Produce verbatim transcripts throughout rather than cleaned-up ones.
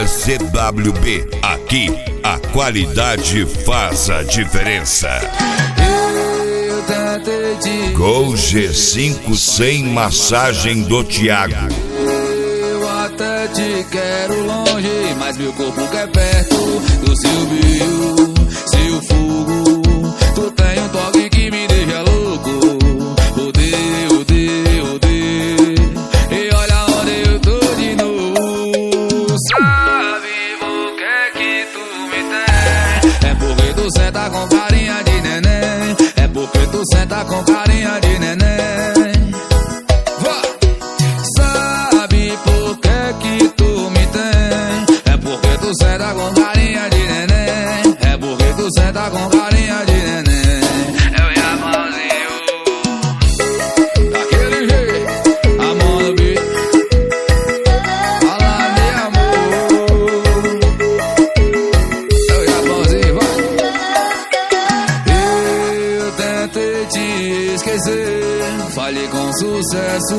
Moda C W B. Aqui a qualidade faz a diferença. Gol G cinco sem massagem do Thiago. Eu até te quero longe, mas meu corpo quer perto do seu brilho, seu fogo. Tu tem um toque que me deixa louco. Odeio, odeio, odeio. E olha onde eu tô de novo. Sabe por que que tu me tem? É porque tu senta com carinha de neném. É porque tu senta com carinha de neném. Sabe por que que tu me tem? É porque tu senta com carinha de neném. É porque tu senta com carinha de neném. Eu e a mãozinho daquele jeito, a mão no beat. Fala de amor. Eu e a mãozinho, vai. Eu tentei te esquecer, falhei com sucesso.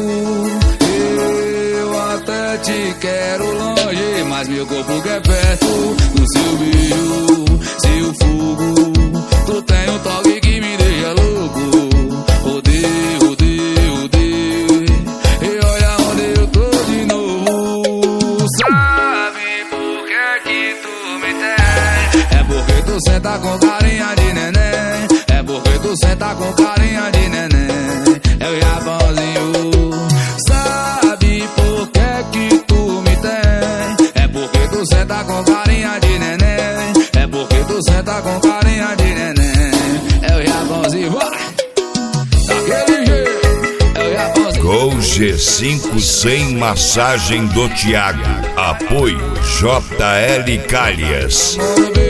Eu até te quero longe, mas meu corpo quer perto do seu beijo, seu fogo. Tu tem um toque que me deixa louco. Odeio, odeio, odeio. E olha onde eu tô de novo. Sabe por que que tu me tem? É porque tu senta com carinha de neném. É porque tu senta com carinha de neném. É o Japãozinho. Sabe por que que tu me tem? É porque tu senta com carinha de neném. É porque tu senta com carinha de neném. É o Japãozinho, vai! Daquele jeito, é o Japãozinho. Gol G cinco sem massagem do Thiago. Apoio J L Calhas.